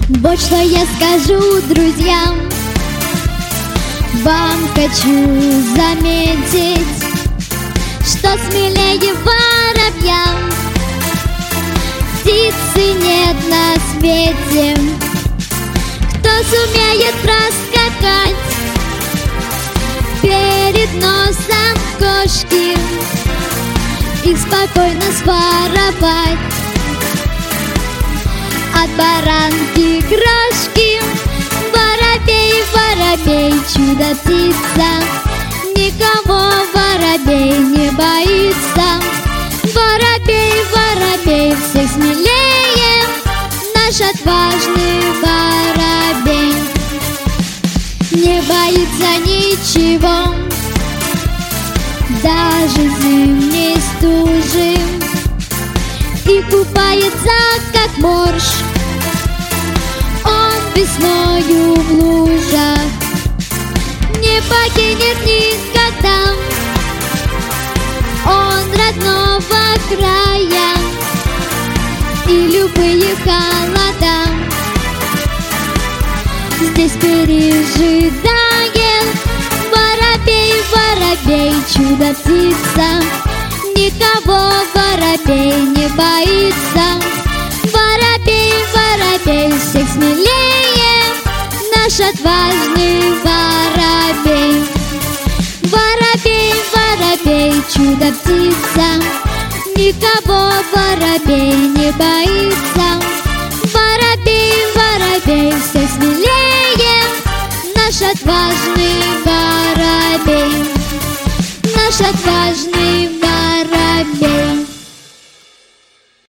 Вот что я скажу друзьям. Вам хочу заметить, что смелее воробья птицы нет на свете. Кто сумеет проскакать перед носом кошки и спокойно своровать от баранки крошки. Воробей, воробей, чудо-птица, никого воробей не боится. Воробей, воробей, всех смелее, наш отважный воробей. Не боится ничего, даже зимней стужи, и купается, как морж, он весною в лужах. Не покинет никогда он родного края и любые холода здесь пережидает. Воробей, воробей, чудо-птица, никого воробей не боится. Воробей, воробей, всех смелее, наш отважный воробей. Воробей, воробей, чудо-птица, никого воробей не боится. Воробей, воробей, всех смелее, наш отважный воробей.